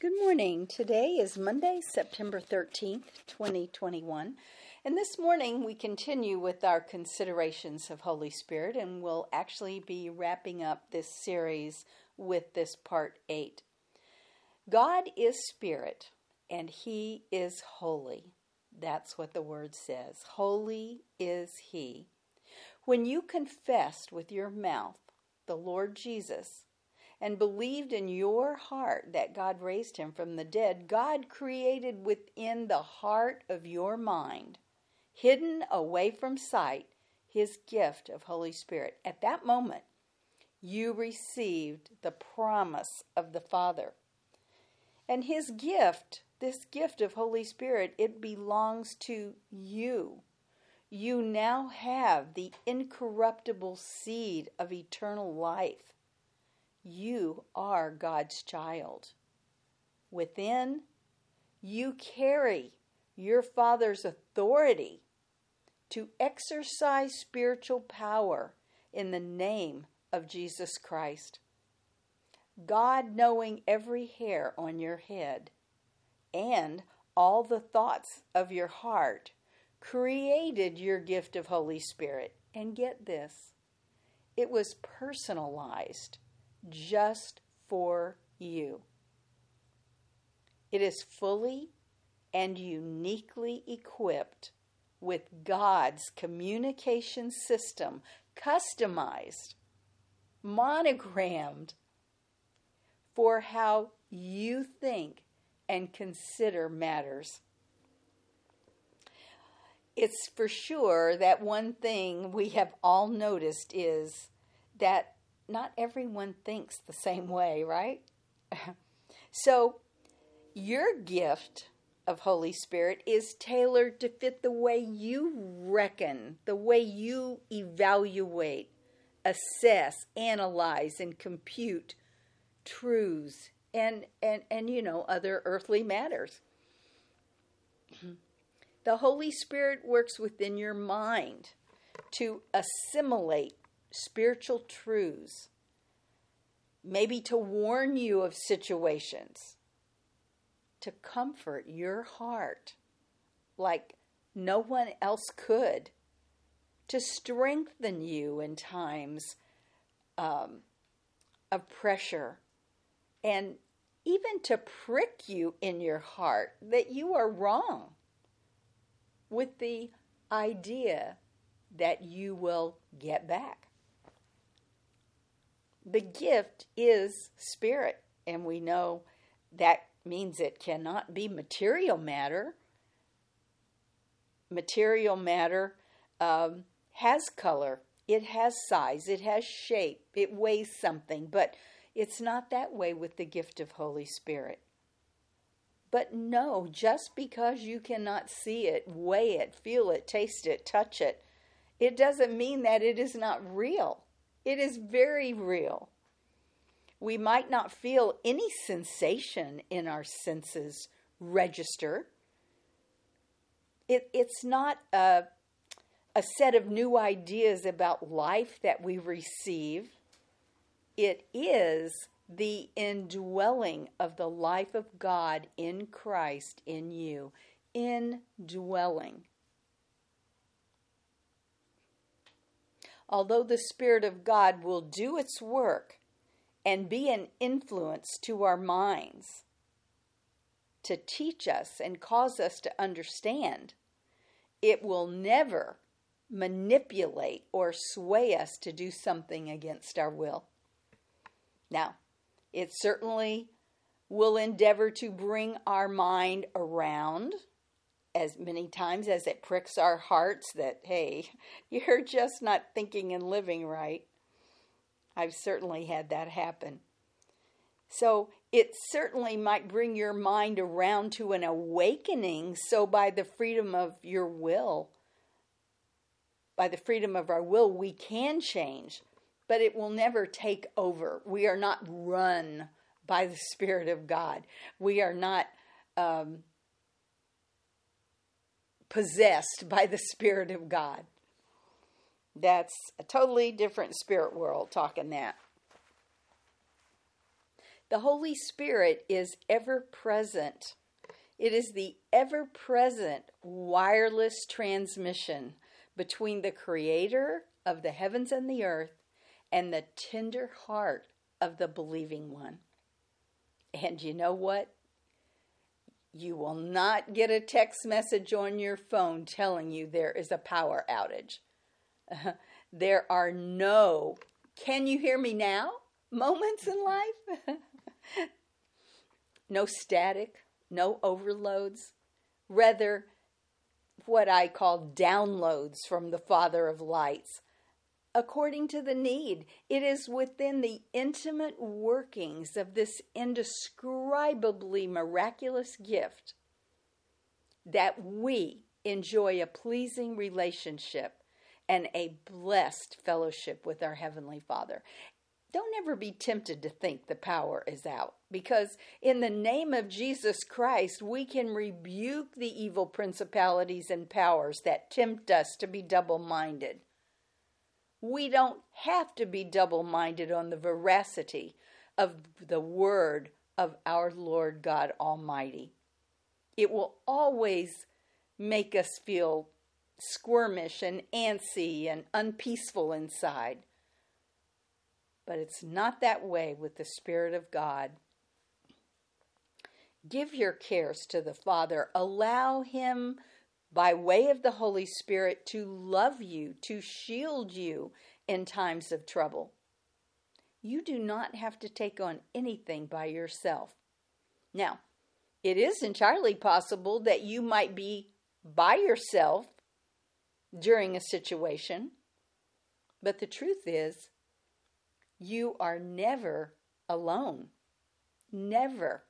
Good morning. Today is Monday, September 13th, 2021. And this morning we continue with our considerations of Holy Spirit, and we'll actually be wrapping up this series with this part 8. God is Spirit, and He is holy. That's what the word says. Holy is He. When you confessed with your mouth the Lord Jesus, and believed in your heart that God raised him from the dead, God created within the heart of your mind, hidden away from sight, his gift of Holy Spirit. At that moment, you received the promise of the Father. And his gift, this gift of Holy Spirit, it belongs to you. You now have the incorruptible seed of eternal life. You are God's child. Within, you carry your Father's authority to exercise spiritual power in the name of Jesus Christ. God, knowing every hair on your head and all the thoughts of your heart, created your gift of Holy Spirit. And get this, it was personalized just for you. It is fully and uniquely equipped with God's communication system, customized, monogrammed for how you think and consider matters. It's for sure that one thing we have all noticed is that not everyone thinks the same way, right? So, your gift of Holy Spirit is tailored to fit the way you reckon, the way you evaluate, assess, analyze, and compute truths and other earthly matters. The Holy Spirit works within your mind to assimilate spiritual truths, maybe to warn you of situations, to comfort your heart like no one else could, to strengthen you in times of pressure, and even to prick you in your heart that you are wrong, with the idea that you will get back. The gift is spirit, and we know that means it cannot be material matter. Material matter has color, it has size, it has shape, it weighs something, but it's not that way with the gift of Holy Spirit. But no, just because you cannot see it, weigh it, feel it, taste it, touch it, it doesn't mean that it is not real. It is very real. We might not feel any sensation in our senses register. It's not a set of new ideas about life that we receive. It is the indwelling of the life of God in Christ in you. Indwelling. Although the Spirit of God will do its work and be an influence to our minds to teach us and cause us to understand, it will never manipulate or sway us to do something against our will. Now, it certainly will endeavor to bring our mind around as many times as it pricks our hearts that, hey, you're just not thinking and living right. I've certainly had that happen. So it certainly might bring your mind around to an awakening. So by the freedom of your will, by the freedom of our will, we can change, but it will never take over. We are not run by the Spirit of God. We are not possessed by the Spirit of God. That's a totally different spirit world talking that. The Holy Spirit is ever present. It is the ever-present wireless transmission between the Creator of the heavens and the earth and the tender heart of the believing one. And you know what? You will not get a text message on your phone telling you there is a power outage. There are no, can you hear me now, moments in life. No static, no overloads. Rather, what I call downloads from the Father of lights. According to the need, it is within the intimate workings of this indescribably miraculous gift that we enjoy a pleasing relationship and a blessed fellowship with our Heavenly Father. Don't ever be tempted to think the power is out, because in the name of Jesus Christ, we can rebuke the evil principalities and powers that tempt us to be double-minded. We don't have to be double-minded on the veracity of the word of our Lord God Almighty. It will always make us feel squirmish and antsy and unpeaceful inside. But it's not that way with the Spirit of God. Give your cares to the Father. Allow Him, by way of the Holy Spirit, to love you, to shield you in times of trouble. You do not have to take on anything by yourself. Now, it is entirely possible that you might be by yourself during a situation, but the truth is, you are never alone. Never.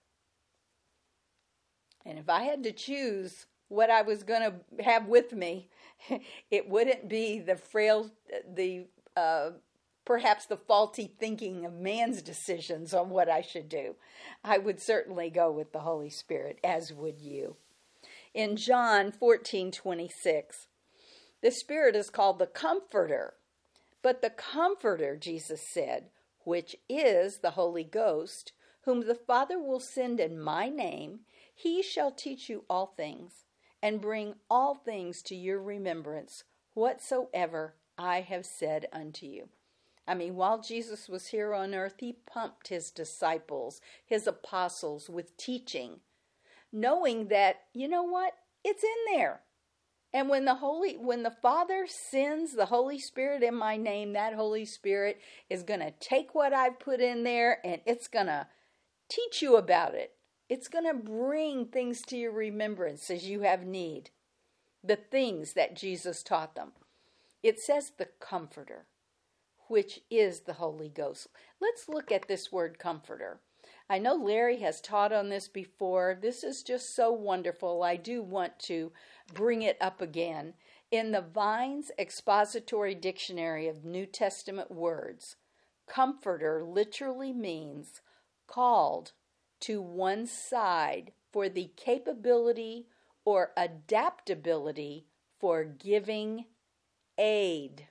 And if I had to choose what I was going to have with me, it wouldn't be the frail, perhaps the faulty thinking of man's decisions on what I should do. I would certainly go with the Holy Spirit, as would you. In John 14:26, the Spirit is called the Comforter. But the Comforter, Jesus said, which is the Holy Ghost, whom the Father will send in my name, he shall teach you all things, and bring all things to your remembrance, whatsoever I have said unto you. I mean, while Jesus was here on earth, he pumped his disciples, his apostles, with teaching, knowing that, you know what? It's in there. And when the Father sends the Holy Spirit in my name, that Holy Spirit is going to take what I've put in there and it's going to teach you about it. It's going to bring things to your remembrance as you have need. The things that Jesus taught them. It says the Comforter, which is the Holy Ghost. Let's look at this word Comforter. I know Larry has taught on this before. This is just so wonderful. I do want to bring it up again. In the Vine's Expository Dictionary of New Testament Words, Comforter literally means called to one side for the capability or adaptability for giving aid.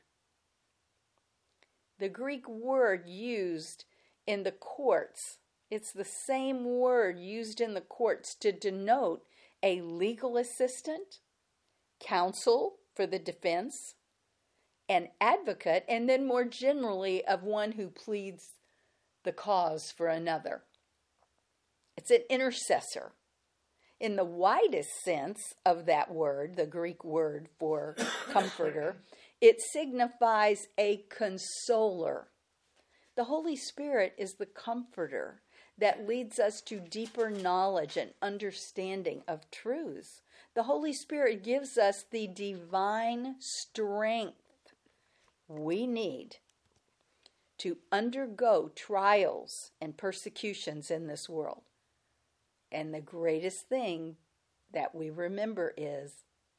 The Greek word used in the courts, it's the same word used in the courts to denote a legal assistant, counsel for the defense, an advocate, and then more generally of one who pleads the cause for another. It's an intercessor. In the widest sense of that word, the Greek word for comforter, it signifies a consoler. The Holy Spirit is the comforter that leads us to deeper knowledge and understanding of truths. The Holy Spirit gives us the divine strength we need to undergo trials and persecutions in this world. And the greatest thing that we remember is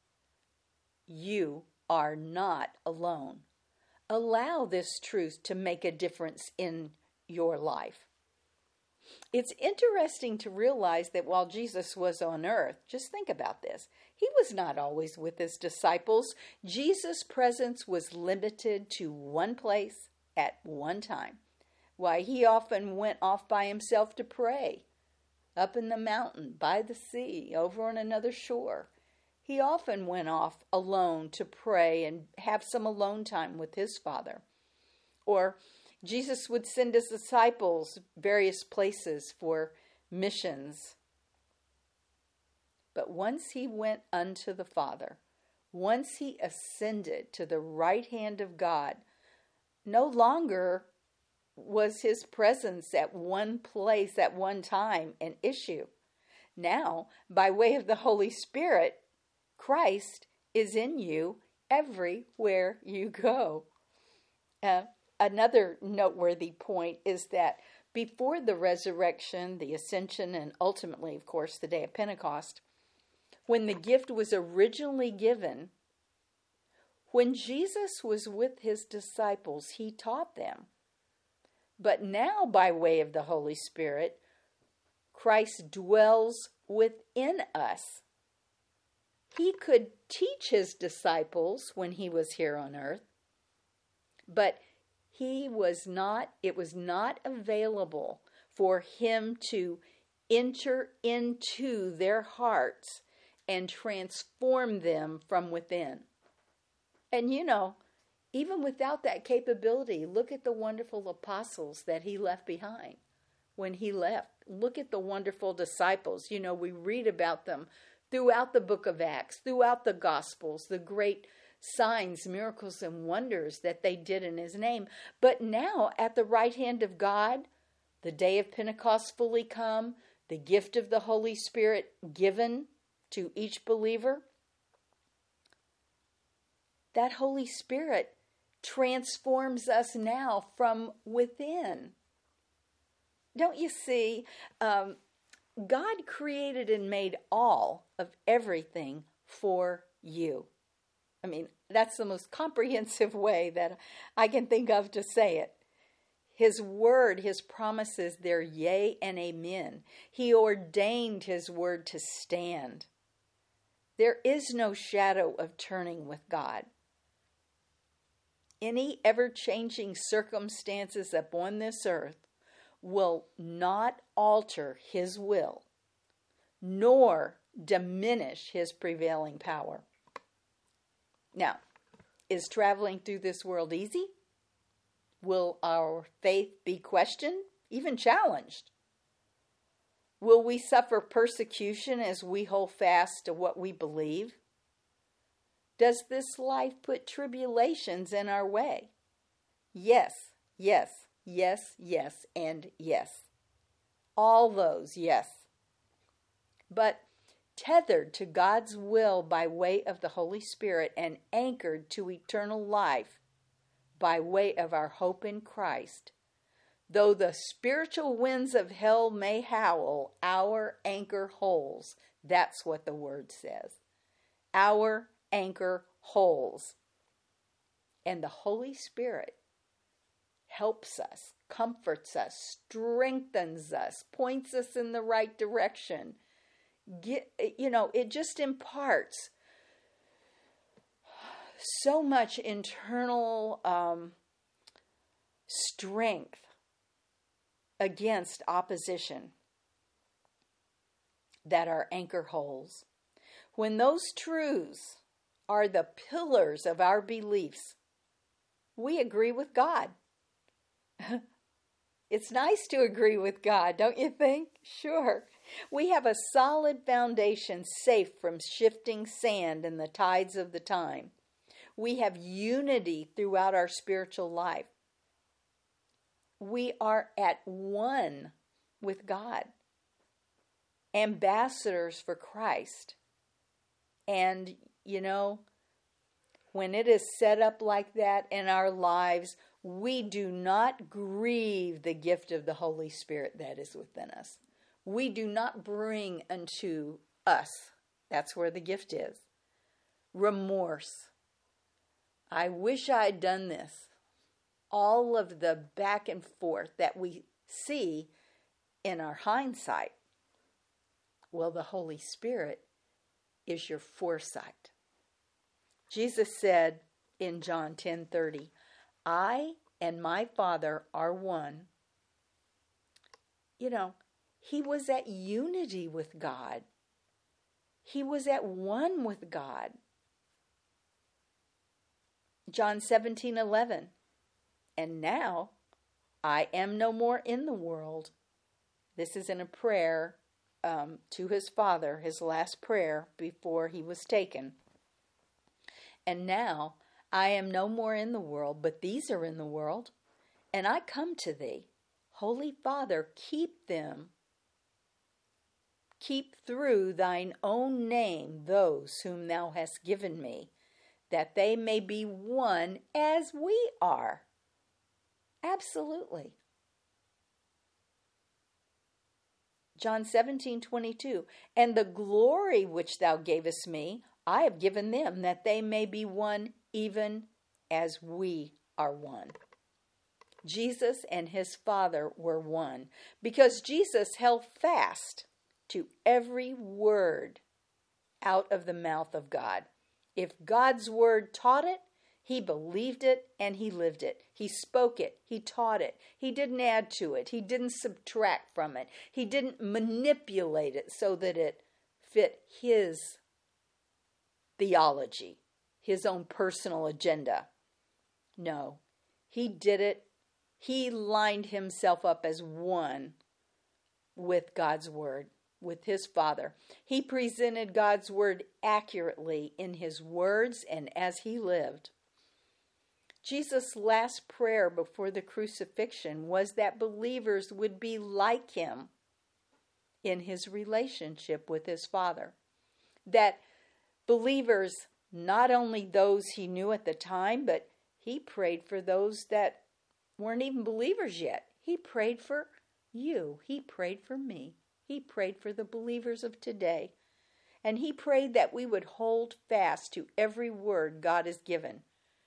you are not alone. Allow this truth to make a difference in your life. It's interesting to realize that while Jesus was on earth, just think about this, he was not always with his disciples. Jesus' presence was limited to one place at one time. Why, he often went off by himself to pray, up in the mountain, by the sea, over on another shore. He often went off alone to pray and have some alone time with his Father. Or Jesus would send his disciples various places for missions. But once he went unto the Father, once he ascended to the right hand of God, no longer was his presence at one place at one time an issue. Now, by way of the Holy Spirit, Christ is in you everywhere you go. Another noteworthy point is that before the resurrection, the ascension, and ultimately, of course, the day of Pentecost, when the gift was originally given, when Jesus was with his disciples, he taught them. But now, by way of the Holy Spirit, Christ dwells within us. He could teach his disciples when he was here on earth, but it was not available for him to enter into their hearts and transform them from within. And even without that capability, look at the wonderful apostles that he left behind when he left. Look at the wonderful disciples. We read about them throughout the book of Acts, throughout the Gospels, the great signs, miracles, and wonders that they did in his name. But now, at the right hand of God, the day of Pentecost fully come, the gift of the Holy Spirit given to each believer, that Holy Spirit transforms us now from within. Don't you see? God created and made all of everything for you. I mean, that's the most comprehensive way that I can think of to say it. His word, his promises, they're yea and amen. He ordained his word to stand. There is no shadow of turning with God. Any ever-changing circumstances upon this earth will not alter his will, nor diminish his prevailing power. Now, is traveling through this world easy? Will our faith be questioned, even challenged? Will we suffer persecution as we hold fast to what we believe? Does this life put tribulations in our way? Yes, yes, yes, yes, and yes. All those, yes. But tethered to God's will by way of the Holy Spirit and anchored to eternal life by way of our hope in Christ, though the spiritual winds of hell may howl, our anchor holds. That's what the word says. Our anchor holds. And the Holy Spirit helps us, comforts us, strengthens us, points us in the right direction. It just imparts so much internal strength against opposition that our anchor holds. When those truths are the pillars of our beliefs, we agree with God. It's nice to agree with God, don't you think? Sure. We have a solid foundation safe from shifting sand and the tides of the time. We have unity throughout our spiritual life. We are at one with God, ambassadors for Christ. And, when it is set up like that in our lives, we do not grieve the gift of the Holy Spirit that is within us. We do not bring unto us, that's where the gift is, remorse. I wish I had done this. All of the back and forth that we see in our hindsight. Well, the Holy Spirit is your foresight. Jesus said in John 10:30, I and my Father are one. he was at unity with God. He was at one with God. John 17:11. And now I am no more in the world. This is in a prayer to his Father, his last prayer before he was taken. And now I am no more in the world, but these are in the world, and I come to thee. Holy Father, keep them. Keep through thine own name those whom thou hast given me, that they may be one as we are. Absolutely. John 17:22. And the glory which thou gavest me, I have given them, that they may be one even as we are one. Jesus and his Father were one, because Jesus held fast to every word out of the mouth of God. If God's word taught it, he believed it and he lived it. He spoke it. He taught it. He didn't add to it. He didn't subtract from it. He didn't manipulate it so that it fit his theology, his own personal agenda. No, he did it. He lined himself up as one with God's word, with his Father. He presented God's word accurately in his words and as he lived. Jesus' last prayer before the crucifixion was that believers would be like him in his relationship with his Father. That believers, not only those he knew at the time, but he prayed for those that weren't even believers yet. He prayed for you. He prayed for me. He prayed for the believers of today. And he prayed that we would hold fast to every word God has given.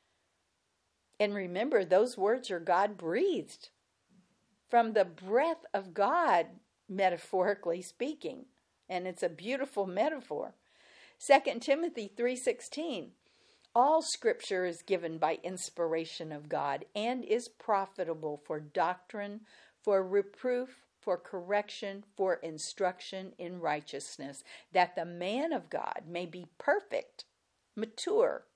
And remember, those words are God-breathed, from the breath of God, metaphorically speaking. And it's a beautiful metaphor. 2 Timothy 3:16. All scripture is given by inspiration of God and is profitable for doctrine, for reproof, for correction, for instruction in righteousness, that the man of God may be perfect, mature,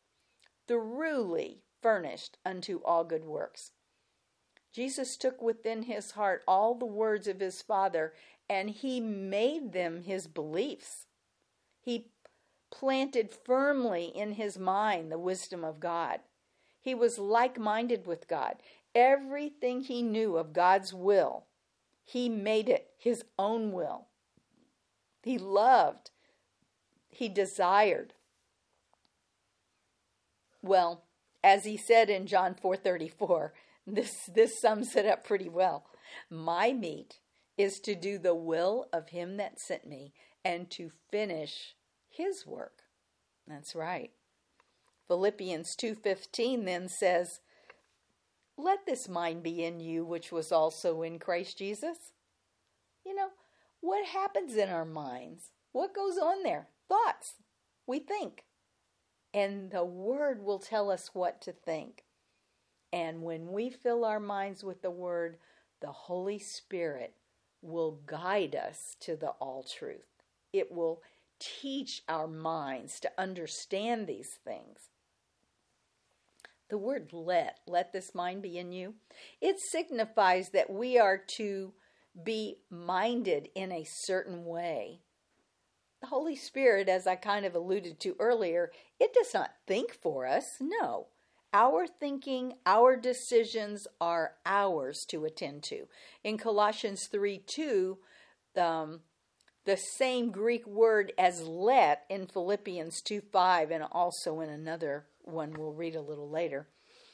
thoroughly furnished unto all good works. Jesus took within his heart all the words of his Father, and he made them his beliefs. He planted firmly in his mind the wisdom of God. He was like-minded with God. Everything he knew of God's will, he made it his own will. He loved. He desired. Well, as he said in John 4:34, this sums it up pretty well. My meat is to do the will of him that sent me and to finish his work. That's right. Philippians 2:15 then says, let this mind be in you, which was also in Christ Jesus. What happens in our minds? What goes on there? Thoughts. We think. And the Word will tell us what to think. And when we fill our minds with the Word, the Holy Spirit will guide us to the all truth. It will teach our minds to understand these things. The word let this mind be in you, it signifies that we are to be minded in a certain way. The Holy Spirit, as I kind of alluded to earlier, it does not think for us. No. Our thinking, our decisions are ours to attend to. In Colossians 3:2, the same Greek word as let in Philippians 2:5, and also in another one we'll read a little later.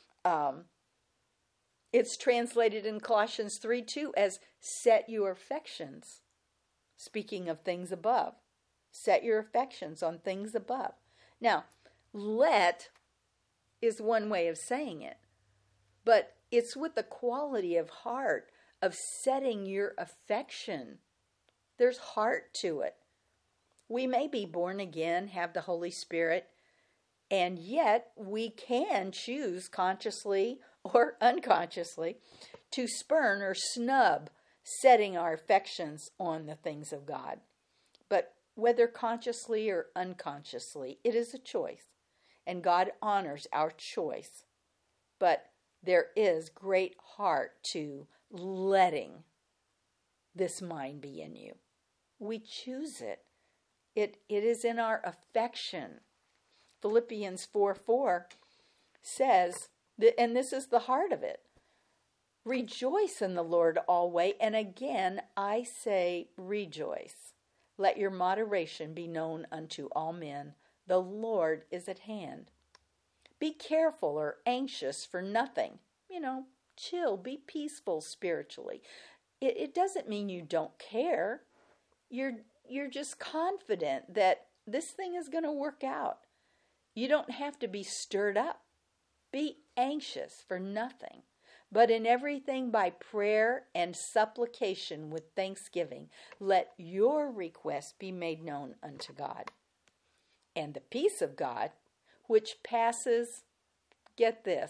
It's translated in Colossians 3:2 as set your affections. Speaking of things above. Set your affections on things above. Now, let is one way of saying it, but it's with the quality of heart of setting your affection. There's heart to it. We may be born again, have the Holy Spirit, and yet we can choose consciously or unconsciously to spurn or snub setting our affections on the things of God. But whether consciously or unconsciously, it is a choice. And God honors our choice. But there is great heart to letting this mind be in you. We choose it. It is in our affection. Philippians 4:4 says, and this is the heart of it, rejoice in the Lord always, and again I say rejoice. Let your moderation be known unto all men. The Lord is at hand. Be careful or anxious for nothing. Chill, be peaceful spiritually. It doesn't mean you don't care. You're just confident that this thing is going to work out. You don't have to be stirred up. Be anxious for nothing, but in everything by prayer and supplication with thanksgiving, let your requests be made known unto God. And the peace of God, which passes, get this,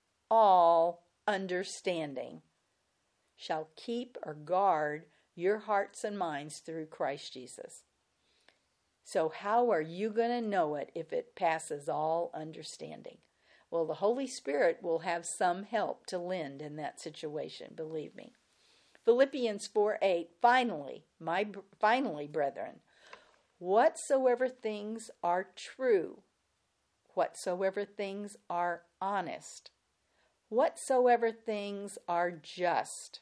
all understanding, shall keep or guard your hearts and minds through Christ Jesus. So how are you going to know it if it passes all understanding? Well, the Holy Spirit will have some help to lend in that situation, believe me. Philippians 4:8, finally, brethren, whatsoever things are true, whatsoever things are honest, whatsoever things are just,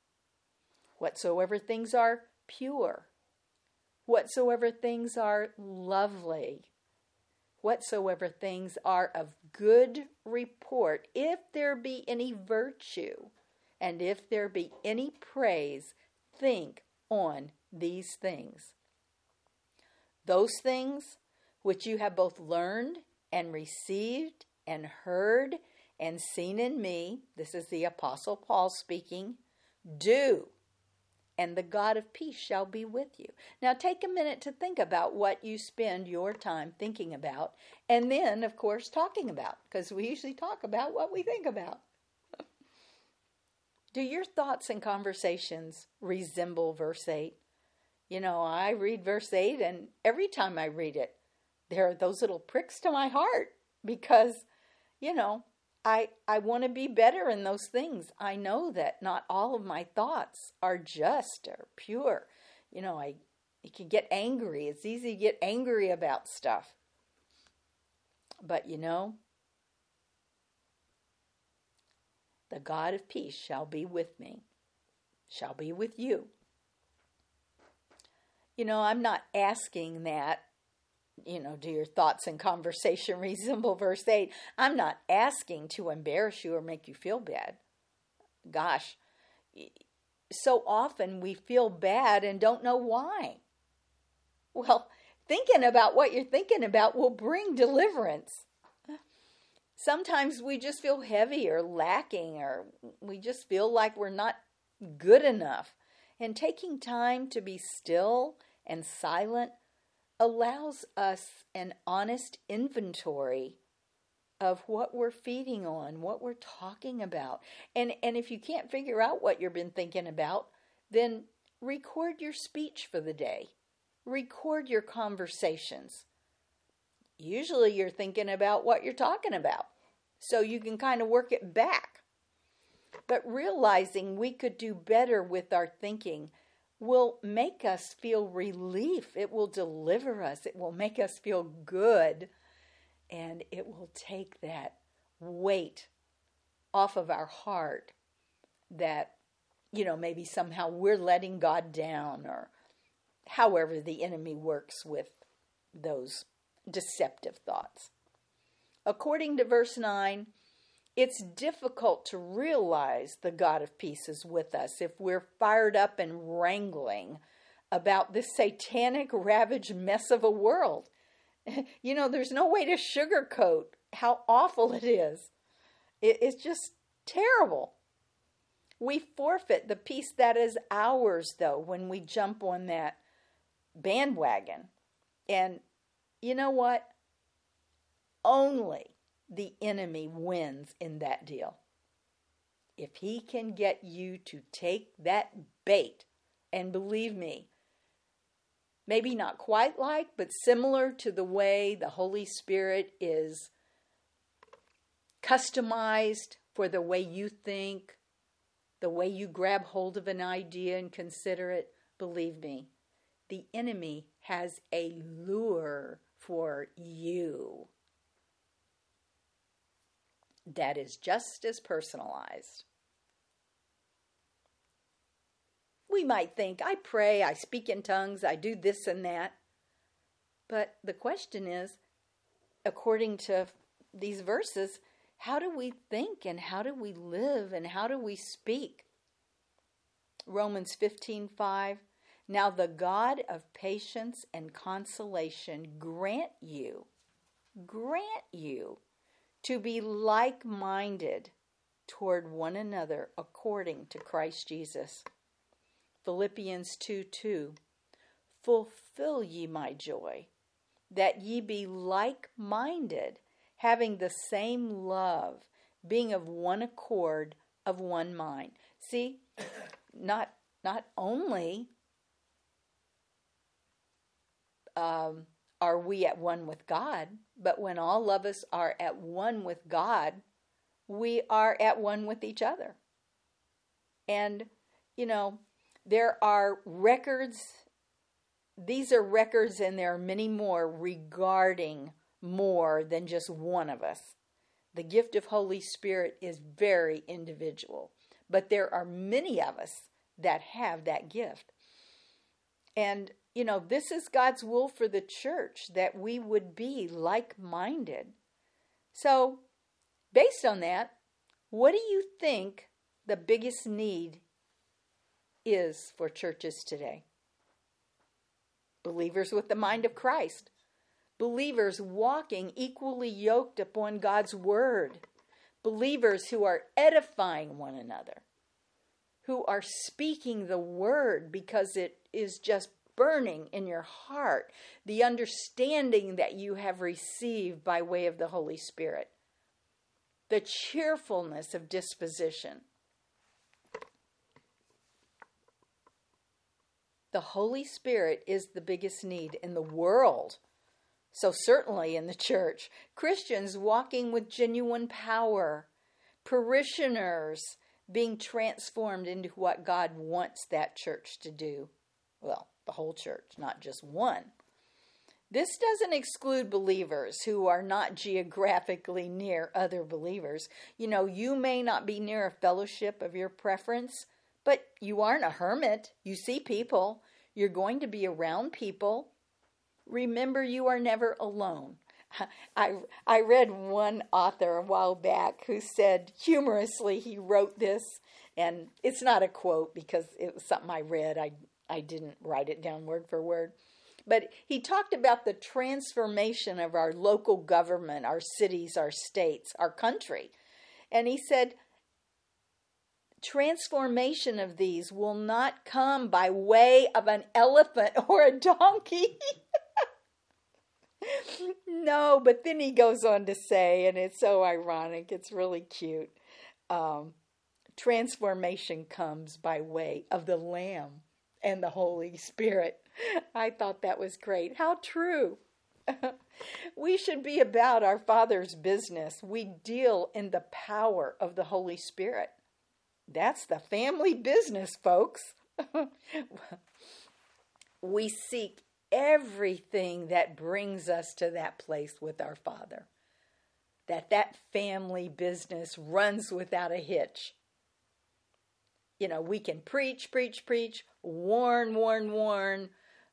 whatsoever things are pure, whatsoever things are lovely, whatsoever things are of good report, if there be any virtue, and if there be any praise, think on these things. Those things which you have both learned and received and heard and seen in me, this is the Apostle Paul speaking, do, and the God of peace shall be with you. Now take a minute to think about what you spend your time thinking about, and then, of course, talking about, because we usually talk about what we think about. Do your thoughts and conversations resemble verse 8? I read verse 8, and every time I read it, there are those little pricks to my heart, because, I want to be better in those things. I know that not all of my thoughts are just or pure. I can get angry. It's easy to get angry about stuff. But the God of peace shall be with me, shall be with you. I'm not asking that, do your thoughts and conversation resemble verse 8? I'm not asking to embarrass you or make you feel bad. Gosh, so often we feel bad and don't know why. Well, thinking about what you're thinking about will bring deliverance. Sometimes we just feel heavy or lacking, or we just feel like we're not good enough. And taking time to be still and silent allows us an honest inventory of what we're feeding on, what we're talking about. And if you can't figure out what you've been thinking about, then record your speech for the day. Record your conversations. Usually you're thinking about what you're talking about, so you can kind of work it back. But realizing we could do better with our thinking will make us feel relief. It will deliver us. It will make us feel good. And it will take that weight off of our heart that, maybe somehow we're letting God down, or however the enemy works with those deceptive thoughts. According to verse 9, it's difficult to realize the God of peace is with us if we're fired up and wrangling about this satanic, ravaged mess of a world. There's no way to sugarcoat how awful it is. It's just terrible. We forfeit the peace that is ours, though, when we jump on that bandwagon. And you know what? Only the enemy wins in that deal. if he can get you to take that bait, and believe me, maybe not quite like, but similar to the way the Holy Spirit is customized for the way you think, the way you grab hold of an idea and consider it, believe me, the enemy has a lure for you that is just as personalized. We might think, I pray, I speak in tongues, I do this and that. But the question is, according to these verses, how do we think and how do we live and how do we speak? Romans 15:5. Now the God of patience and consolation grant you to be like-minded toward one another according to Christ Jesus. Philippians 2:2. Fulfill ye my joy, that ye be like-minded, having the same love, being of one accord, of one mind. See, not only are we at one with God, but when all of us are at one with God, we are at one with each other. And, there are records, these are records, and there are many more regarding more than just one of us. The gift of Holy Spirit is very individual, but there are many of us that have that gift. And, this is God's will for the church, that we would be like-minded. So, based on that, what do you think the biggest need is for churches today? Believers with the mind of Christ. Believers walking equally yoked upon God's word. Believers who are edifying one another. Who are speaking the word because it is just burning in your heart. The understanding that you have received by way of the Holy Spirit. The cheerfulness of disposition. The Holy Spirit is the biggest need in the world. So certainly in the church. Christians walking with genuine power. Parishioners being transformed into what God wants that church to do. Well, the whole church, not just one. This doesn't exclude believers who are not geographically near other believers. You may not be near a fellowship of your preference, but you aren't a hermit. You see people. You're going to be around people. Remember, you are never alone. I read one author a while back who said, humorously, he wrote this, and it's not a quote because it was something I read. I didn't write it down word for word. But he talked about the transformation of our local government, our cities, our states, our country. And he said, transformation of these will not come by way of an elephant or a donkey. No, but then he goes on to say, and it's so ironic, it's really cute, transformation comes by way of the Lamb and the Holy Spirit. I thought that was great. How true. We should be about our Father's business. We deal in the power of the Holy Spirit. That's the family business, folks. We seek everything that brings us to that place with our Father. That family business runs without a hitch. We can preach, warn,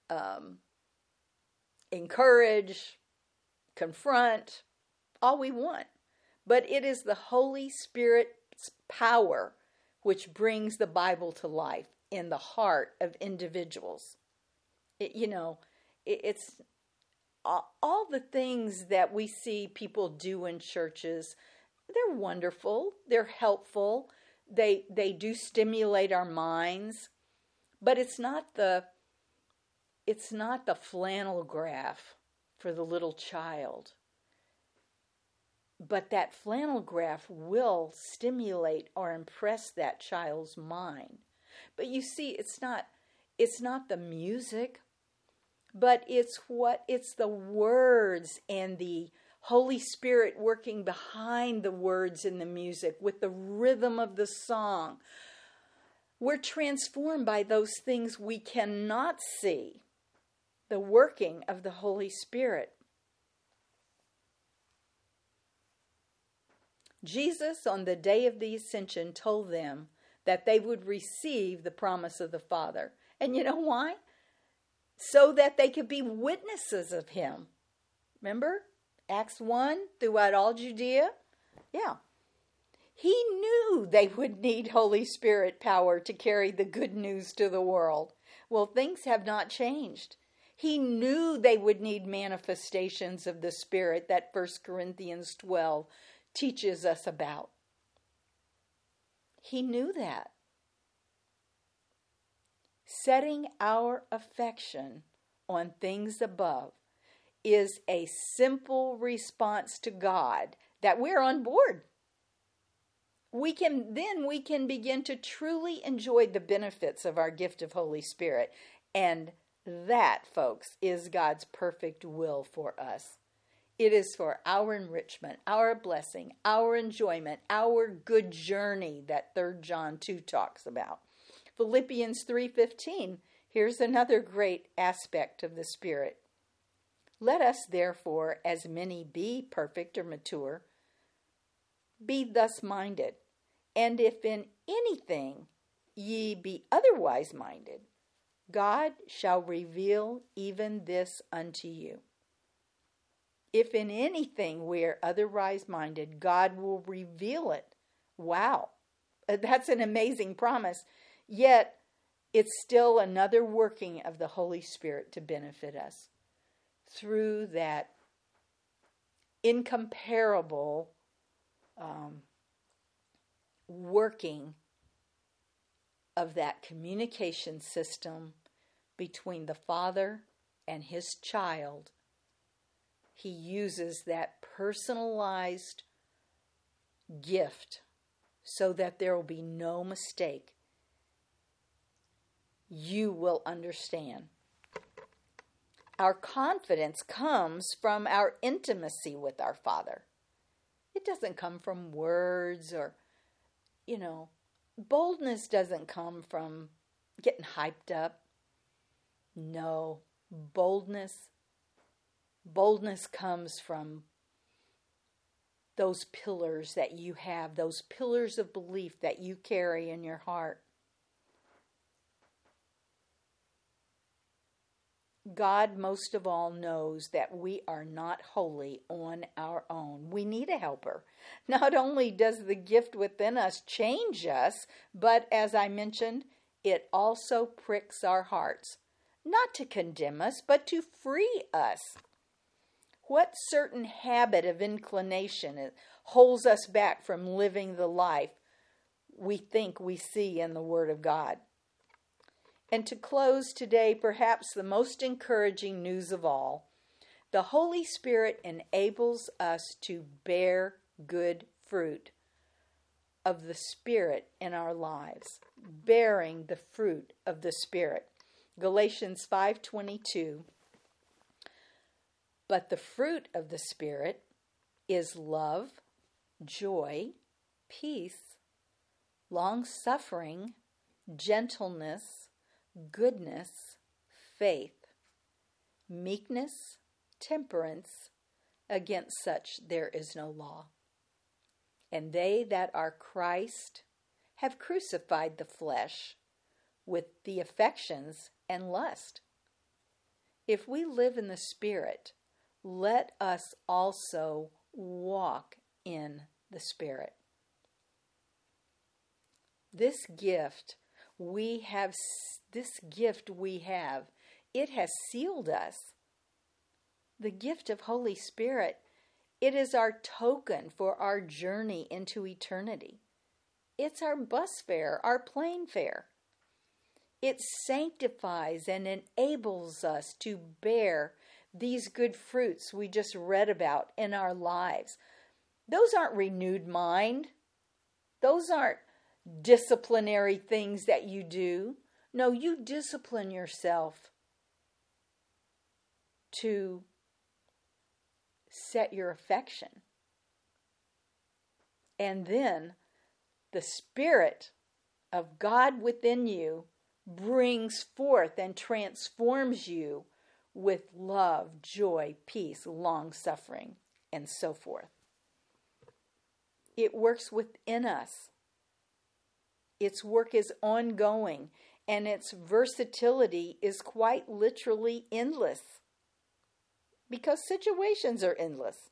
encourage, confront, all we want. But it is the Holy Spirit's power which brings the Bible to life in the heart of individuals. It's all the things that we see people do in churches. They're wonderful. They're helpful. They do stimulate our minds, but it's not the flannel graph for the little child. But that flannel graph will stimulate or impress that child's mind. But you see, it's not the music, but it's the words and the Holy Spirit working behind the words in the music with the rhythm of the song. We're transformed by those things we cannot see, the working of the Holy Spirit. Jesus, on the day of the ascension, told them that they would receive the promise of the Father. And you know why? So that they could be witnesses of him. Remember? Acts 1, throughout all Judea? Yeah. He knew they would need Holy Spirit power to carry the good news to the world. Well, things have not changed. He knew they would need manifestations of the Spirit that 1 Corinthians 12 teaches us about. He knew that. Setting our affection on things above is a simple response to God that we're on board. We can begin to truly enjoy the benefits of our gift of Holy Spirit. And that, folks, is God's perfect will for us. It is for our enrichment, our blessing, our enjoyment, our good journey that 3 John 2 talks about. Philippians 3:15, here's another great aspect of the Spirit. Let us therefore, as many be perfect or mature, be thus minded. And if in anything ye be otherwise minded, God shall reveal even this unto you. If in anything we are otherwise minded, God will reveal it. Wow, that's an amazing promise. Yet, it's still another working of the Holy Spirit to benefit us through that incomparable working of that communication system between the Father and his child. He uses that personalized gift so that there will be no mistake. You will understand. Our confidence comes from our intimacy with our Father. It doesn't come from words or, boldness doesn't come from getting hyped up. No, boldness comes from those pillars that you have, those pillars of belief that you carry in your heart. God, most of all, knows that we are not holy on our own. We need a helper. Not only does the gift within us change us, but as I mentioned, it also pricks our hearts. Not to condemn us, but to free us. What certain habit of inclination holds us back from living the life we think we see in the Word of God? And to close today, perhaps the most encouraging news of all, the Holy Spirit enables us to bear good fruit of the Spirit in our lives, bearing the fruit of the Spirit. Galatians 5:22. But the fruit of the Spirit is love, joy, peace, long-suffering, gentleness, goodness, faith, meekness, temperance. Against such there is no law. And they that are Christ have crucified the flesh with the affections and lust. If we live in the Spirit, let us also walk in the Spirit. This gift we have, it has sealed us. The gift of Holy Spirit, it is our token for our journey into eternity. It's our bus fare, our plane fare. It sanctifies and enables us to bear these good fruits we just read about in our lives. Those aren't renewed mind. Those aren't disciplinary things that you do. No, you discipline yourself to set your affection. And then the Spirit of God within you brings forth and transforms you with love, joy, peace, long-suffering, and so forth. It works within us. Its work is ongoing, and its versatility is quite literally endless, because situations are endless.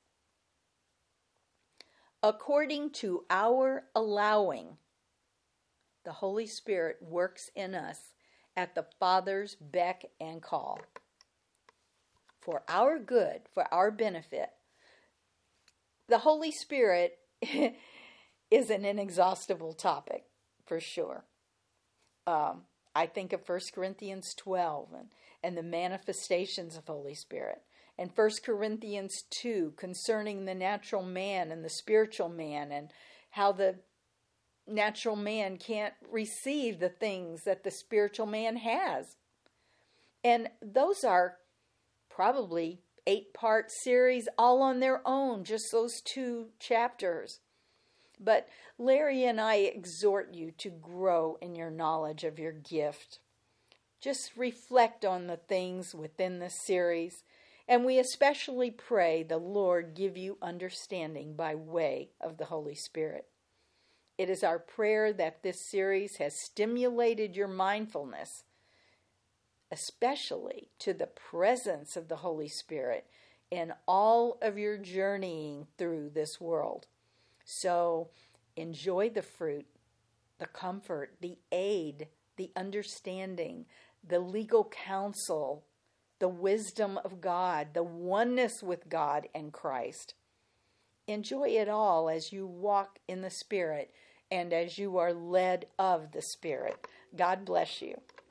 According to our allowing, the Holy Spirit works in us at the Father's beck and call. For our good, for our benefit. The Holy Spirit is an inexhaustible topic, for sure. I think of 1 Corinthians 12 and the manifestations of Holy Spirit. And 1 Corinthians 2 concerning the natural man and the spiritual man, and how the natural man can't receive the things that the spiritual man has. And those are probably 8-part series all on their own, just those 2 chapters. But Larry and I exhort you to grow in your knowledge of your gift. Just reflect on the things within the series, and we especially pray the Lord give you understanding by way of the Holy Spirit. It is our prayer that this series has stimulated your mindfulness, especially to the presence of the Holy Spirit in all of your journeying through this world. So enjoy the fruit, the comfort, the aid, the understanding, the legal counsel, the wisdom of God, the oneness with God and Christ. Enjoy it all as you walk in the Spirit and as you are led of the Spirit. God bless you.